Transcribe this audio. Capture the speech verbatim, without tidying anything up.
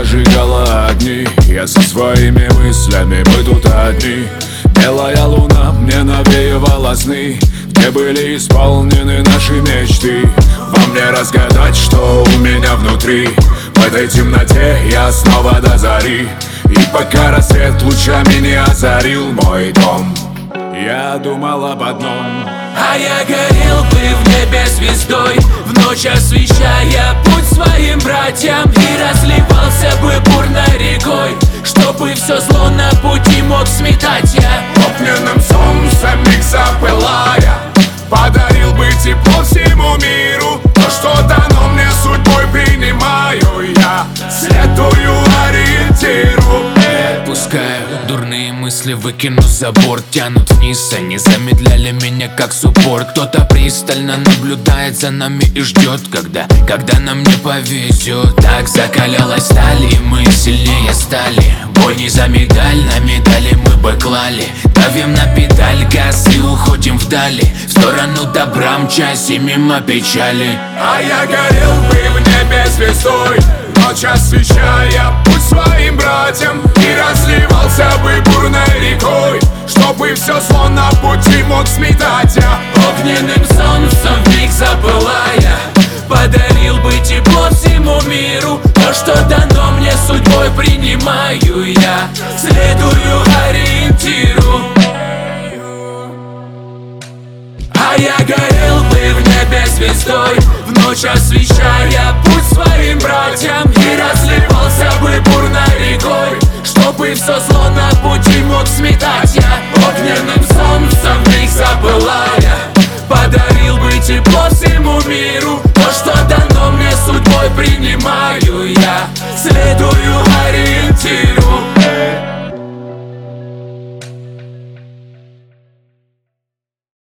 зажигала огни. Я со своими мыслями, мы тут одни. Белая луна мне навеивала сны, где были исполнены наши мечты. Вам не разгадать, что у меня внутри. В этой темноте я снова до зари. И пока рассвет лучами не озарил мой дом, я думал об одном. А я горел бы в небе звездой, в ночь освещая путь своим братьям. И разливался бы бурной рекой, чтобы все зло на пути мог сметать я. Огненным солнцем миг запылая, подарил бы тепло всему миру. То, что дано мне судьбой, принимаю я, следую ориентиру. Отпускаю дурные мысли, выкину за борт. Тянут вниз, они замедляли меня как суппорт. Кто-то пристально наблюдает за нами и ждет, когда, когда нам не повезет. Так закалялась сталь, и мы сильнее стали. Бой не за медаль, на медали мы бы клали. Давим на педаль, газ и уходим вдали, в сторону добра мчась и мимо печали. А я горел бы в небе звездой, ночь освещая путь своим братьям. И разливался бы бурной рекой, чтобы все зло на пути мог сметать я. Огненным солнцем вмиг запылая, подарил бы тепло всему миру. То, что дано мне судьбой, принимаю я, следую ориентиру. А я горел бы в небе звездой, в ночь освещая путь своим братьям. И разливался бы бурной рекой, чтобы все зло на пути мог сметать я. Огненным солнцем вмиг запылая,